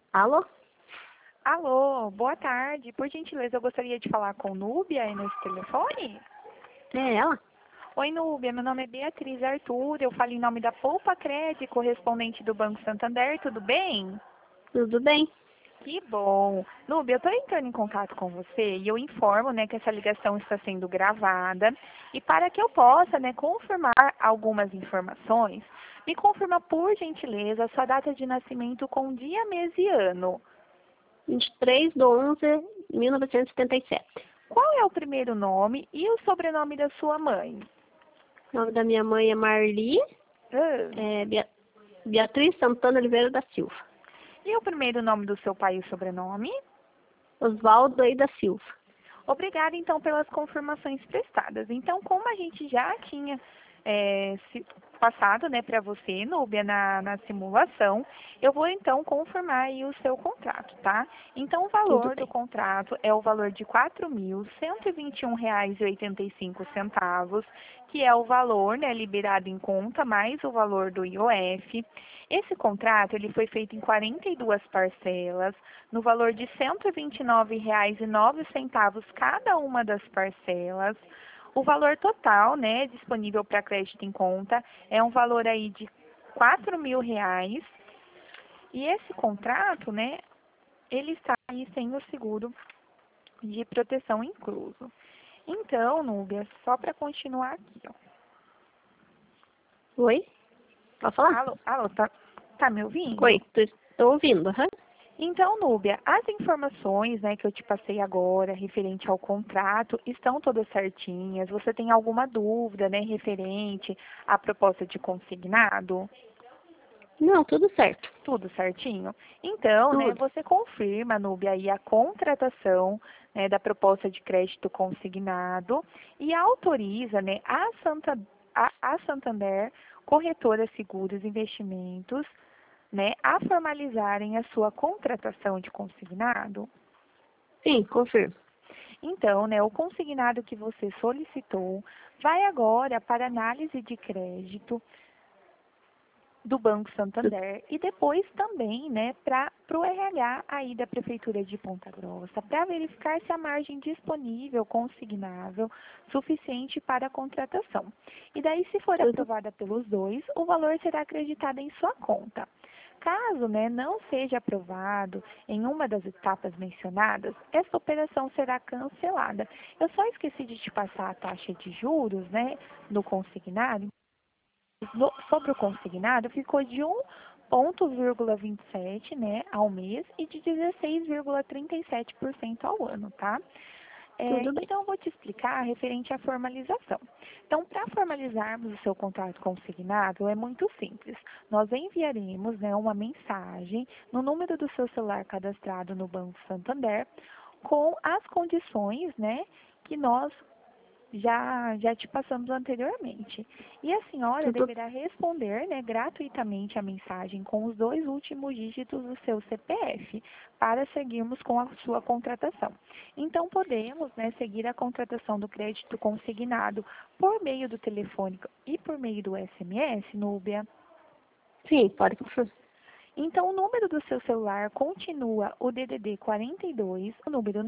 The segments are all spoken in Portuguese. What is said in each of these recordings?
Alô? Alô, boa tarde. Por gentileza, eu gostaria de falar com Núbia aí nesse telefone. É ela? Oi, Núbia. Meu nome é Beatriz Arthur. Eu falo em nome da Poupa Cred, correspondente do Banco Santander. Tudo bem? Tudo bem? Que bom. Núbia, eu estou entrando em contato com você e eu informo, que essa ligação está sendo gravada. E para que eu possa, confirmar algumas informações, me confirma, por gentileza, a sua data de nascimento com dia, mês e ano. 23/11/1977. Qual é o primeiro nome e o sobrenome da sua mãe? O nome da minha mãe é Marli, Ah, Beatriz Santana Oliveira da Silva. e o primeiro nome do seu pai e o sobrenome? Osvaldo aí da Silva. Obrigada, então, pelas confirmações prestadas. Então, como a gente já tinha passado, para você, Núbia, na simulação, eu vou, então, confirmar aí o seu contrato, tá? Então, o Tudo valor do bem. contrato é o valor de R$ 4.121,85, que é o valor, liberado em conta, mais o valor do IOF. Esse contrato, ele foi feito em 42 parcelas, no valor de R$ 129,09 cada uma das parcelas. O valor total, disponível para crédito em conta é um valor aí de R$ 4.000. E esse contrato, ele está aí sem o seguro de proteção incluso. Então, Núbia, só para continuar aqui, ó. Oi? Pode falar? Alô, tá me ouvindo? Oi, tô ouvindo, aham. Então, Núbia, as informações, que eu te passei agora, referente ao contrato, estão todas certinhas? Você tem alguma dúvida, referente à proposta de consignado? Não, tudo certo. Tudo certinho? Então, Tudo. você confirma, Núbia, aí a contratação, da proposta de crédito consignado e autoriza, a Santander, Corretora Seguros e Investimentos, a formalizarem a sua contratação de consignado. Sim, confirmo. Então, o consignado que você solicitou vai agora para análise de crédito do Banco Santander e depois também, para o RH aí da Prefeitura de Ponta Grossa, para verificar se a margem disponível, consignável, suficiente para a contratação. E daí, se for Tudo. aprovada pelos dois, o valor será acreditado em sua conta. Caso, não seja aprovado em uma das etapas mencionadas, essa operação será cancelada. Eu só esqueci de te passar a taxa de juros, no consignado. Sobre o consignado, ficou de 1,27, ao mês e de 16,37% ao ano, tá? Tudo bem. Então, eu vou te explicar referente à formalização. Então, para formalizarmos o seu contrato consignado, é muito simples. Nós enviaremos, uma mensagem no número do seu celular cadastrado no Banco Santander com as condições, que nós já te passamos anteriormente. E a senhora Tudo. deverá responder, gratuitamente a mensagem com os 2 últimos dígitos do seu CPF para seguirmos com a sua contratação. Então, podemos, seguir a contratação do crédito consignado por meio do telefônico e por meio do SMS, Núbia. Sim, pode confirmar. Então, o número do seu celular continua o DDD 42, o número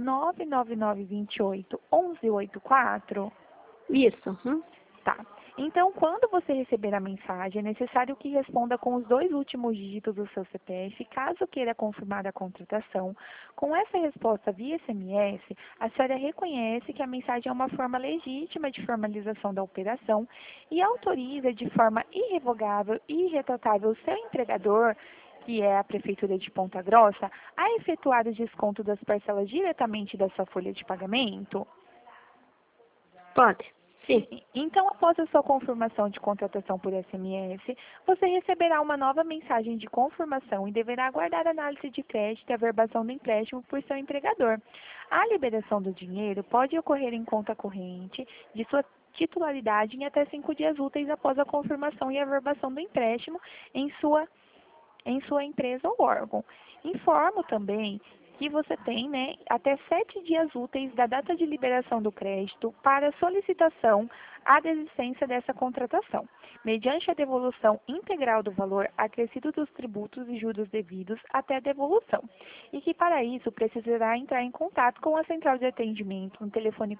99928 1184. Isso. Tá. Então, quando você receber a mensagem, é necessário que responda com os 2 últimos dígitos do seu CPF, caso queira confirmar a contratação. Com essa resposta via SMS, a senhora reconhece que a mensagem é uma forma legítima de formalização da operação e autoriza de forma irrevogável e irretratável o seu empregador, que é a Prefeitura de Ponta Grossa, a efetuar o desconto das parcelas diretamente da sua folha de pagamento. Pode. Sim. Então, após a sua confirmação de contratação por SMS, você receberá uma nova mensagem de confirmação e deverá aguardar a análise de crédito e a averbação do empréstimo por seu empregador. A liberação do dinheiro pode ocorrer em conta corrente de sua titularidade em até 5 dias úteis após a confirmação e averbação do empréstimo em sua empresa ou órgão. Informo também que você tem, né, até 7 dias úteis da data de liberação do crédito para solicitação à desistência dessa contratação, mediante a devolução integral do valor acrescido dos tributos e juros devidos até a devolução, e que para isso precisará entrar em contato com a central de atendimento no telefone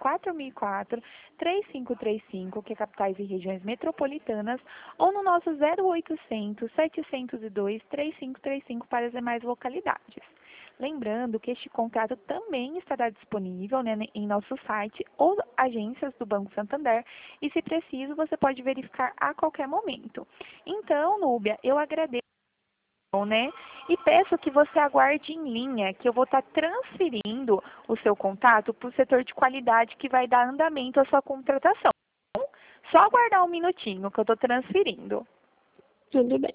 4004-3535, que é capitais e regiões metropolitanas, ou no nosso 0800-702-3535 para as demais localidades. Lembrando que este contrato também estará disponível, né, em nosso site ou agências do Banco Santander, e se preciso você pode verificar a qualquer momento. Então, Núbia, eu agradeço, né, e peço que você aguarde em linha, que eu vou estar transferindo o seu contato para o setor de qualidade que vai dar andamento à sua contratação. Só aguardar um minutinho que eu estou transferindo. Tudo bem.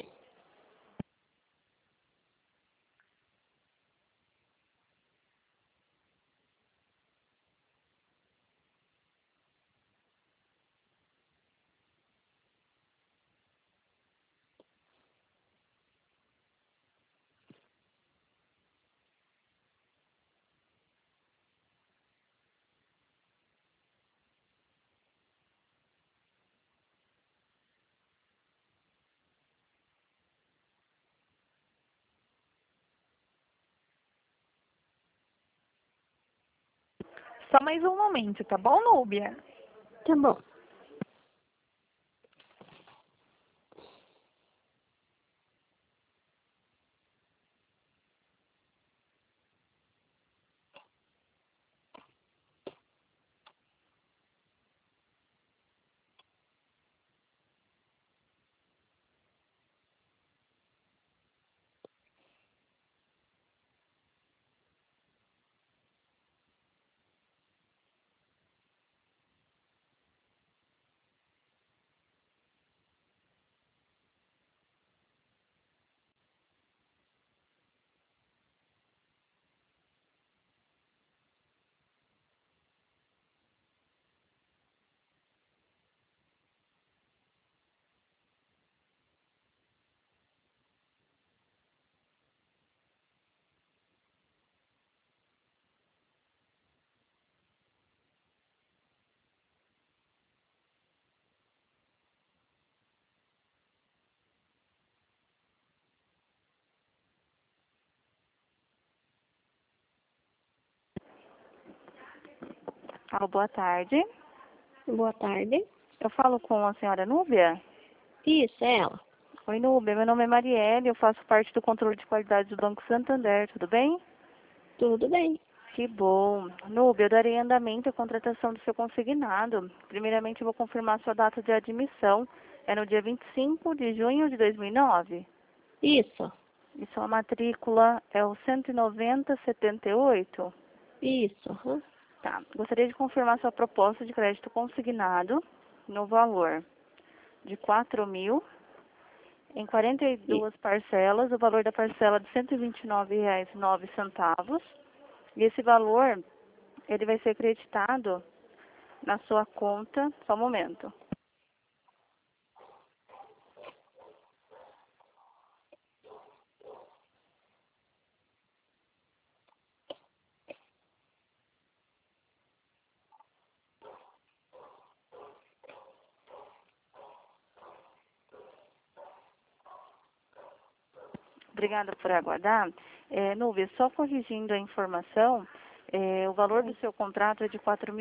Só mais um momento, tá bom, Núbia? Tá bom. Alô, boa tarde. Boa tarde. Eu falo com a senhora Núbia? Isso, é ela. Oi, Núbia. Meu nome é Marielle, eu faço parte do controle de qualidade do Banco Santander, tudo bem? Tudo bem. Que bom. Núbia, eu darei andamento à contratação do seu consignado. Primeiramente, eu vou confirmar sua data de admissão. É no dia 25 de junho de 2009. Isso. E sua matrícula é o 19078? Isso. Aham. Tá. Gostaria de confirmar sua proposta de crédito consignado no valor de 4.000 em 42 parcelas, o valor da parcela de R$ 129,09. E esse valor, ele vai ser creditado na sua conta, só um momento. Obrigada por aguardar. Núbia, só corrigindo a informação, o valor do seu contrato é de R$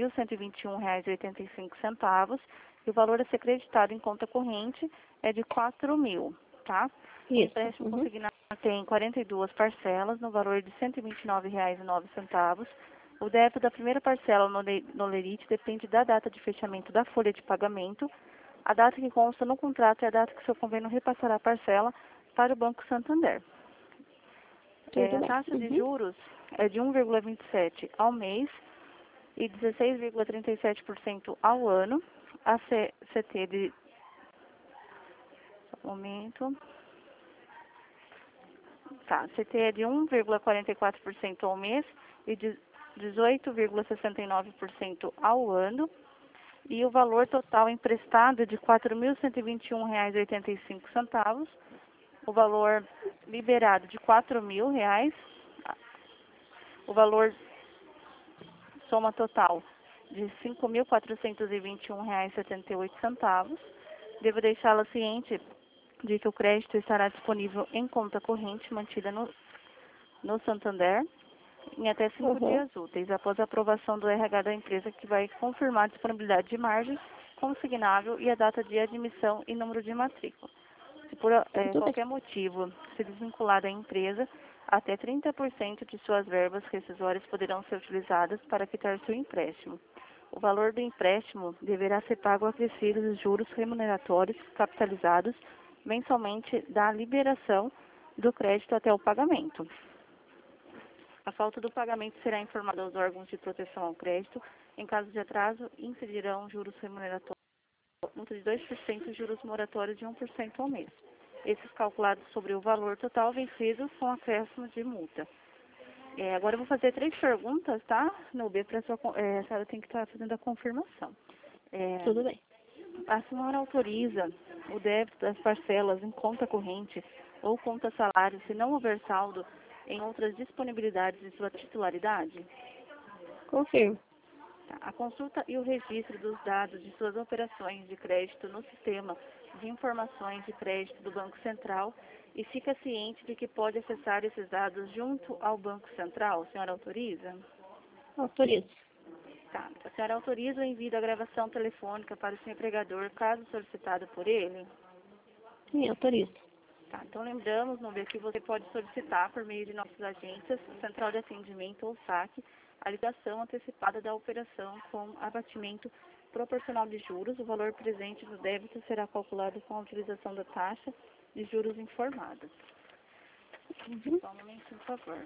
4.121,85 e o valor a ser creditado em conta corrente é de 4.000, tá? O Isso. empréstimo Uhum. consignado tem 42 parcelas no valor de R$ 129,09. O débito da primeira parcela no lerite depende da data de fechamento da folha de pagamento. A data que consta no contrato é a data que o seu convênio repassará a parcela para o Banco Santander. Tudo A bem. taxa de Uhum. juros é de 1,27 ao mês e 16,37% ao ano. A CT de... Só um momento. Tá, CT é de 1,44% ao mês e de 18,69% ao ano. E o valor total emprestado é de R$ 4.121,85. O valor liberado de R$ 4.000. o valor soma total de R$ 5.421,78. Devo deixá-la ciente de que o crédito estará disponível em conta corrente mantida no Santander em até 5 dias úteis, após a aprovação do RH da empresa, que vai confirmar a disponibilidade de margem consignável e a data de admissão e número de matrícula. Se por qualquer motivo se desvincular da empresa, até 30% de suas verbas rescisórias poderão ser utilizadas para quitar seu empréstimo. O valor do empréstimo deverá ser pago acrescido dos juros remuneratórios capitalizados mensalmente da liberação do crédito até o pagamento. A falta do pagamento será informada aos órgãos de proteção ao crédito. Em caso de atraso, incidirão juros remuneratórios, multa de 2% e juros moratórios de 1% ao mês. Esses calculados sobre o valor total vencido com acréscimo de multa. Agora eu vou fazer 3 perguntas, tá, Núbia? A senhora tem que estar fazendo a confirmação. Tudo bem. A senhora autoriza o débito das parcelas em conta corrente ou conta salário, se não houver saldo em outras disponibilidades de sua titularidade? Confirmo. A consulta e o registro dos dados de suas operações de crédito no sistema de informações de crédito do Banco Central, e fica ciente de que pode acessar esses dados junto ao Banco Central. A senhora autoriza? Autorizo. Tá. A senhora autoriza o envio da gravação telefônica para o seu empregador, caso solicitado por ele? Sim, autorizo. Tá. Então lembramos, Núbia, que você pode solicitar por meio de nossas agências, Central de Atendimento ou SAC, a liquidação antecipada da operação com abatimento proporcional de juros. O valor presente do débito será calculado com a utilização da taxa de juros informada. Só um momentinho, por favor.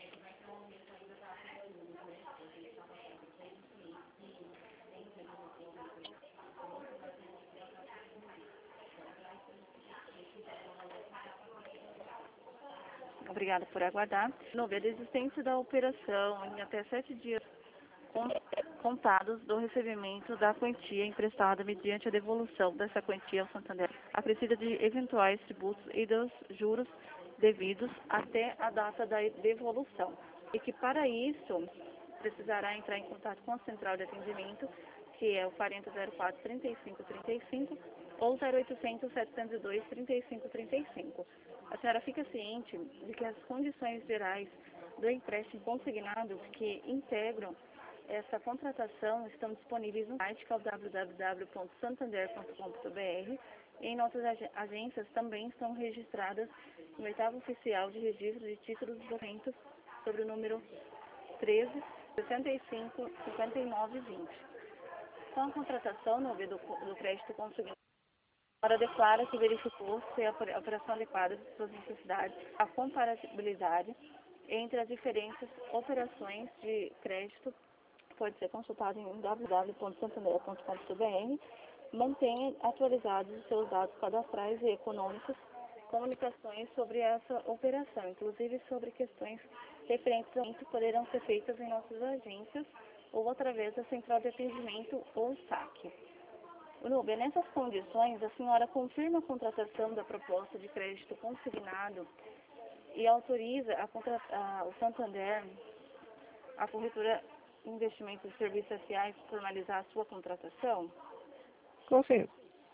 Obrigada por aguardar. Núbia, a existência da operação em até 7 dias contados do recebimento da quantia emprestada mediante a devolução dessa quantia ao Santander, acrescida de eventuais tributos e dos juros devidos até a data da devolução. E que para isso precisará entrar em contato com a Central de Atendimento, que é o 4004-3535 ou 0800-702-3535. A senhora fica ciente de que as condições gerais do empréstimo consignado que integram essa contratação estão disponíveis no site, que é o www.santander.com.br. Em nossas agências também estão registradas no 8º Oficial de Registro de Títulos e Documentos sobre o número 13 65 59 20. Com a contratação do crédito consignado, a senhora declara que verificou se a operação adequada de suas necessidades, a comparabilidade entre as diferentes operações de crédito pode ser consultado em www.santander.com.br. Mantenha atualizados os seus dados cadastrais e econômicos, comunicações sobre essa operação, inclusive sobre questões referentes ao que poderão ser feitas em nossas agências ou através da Central de Atendimento ou SAC. Núbia, nessas condições, a senhora confirma a contratação da proposta de crédito consignado e autoriza o Santander, a corretora Investimentos e Serviços Sociais, formalizar a sua contratação? Confirmo.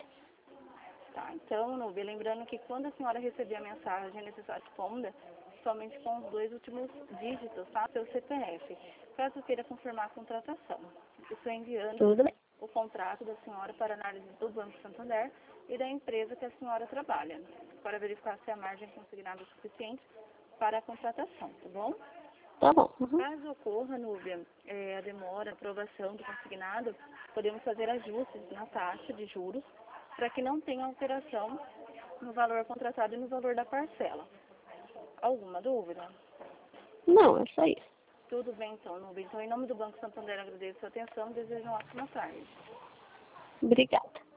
Tá, então, Núbia, lembrando que quando a senhora receber a mensagem, é necessário responda somente com os 2 últimos dígitos, tá? Seu CPF, caso queira confirmar a contratação. Estou enviando Tudo bem. o contrato da senhora para análise do Banco Santander e da empresa que a senhora trabalha, para verificar se a margem consignada é suficiente para a contratação, tá bom? Tá bom. Caso ocorra, Núbia, a demora, a aprovação do consignado, podemos fazer ajustes na taxa de juros para que não tenha alteração no valor contratado e no valor da parcela. Alguma dúvida? Não, é só isso. Tudo bem, então, Núbia. Então, em nome do Banco Santander, agradeço a sua atenção e desejo uma ótima tarde. Obrigada.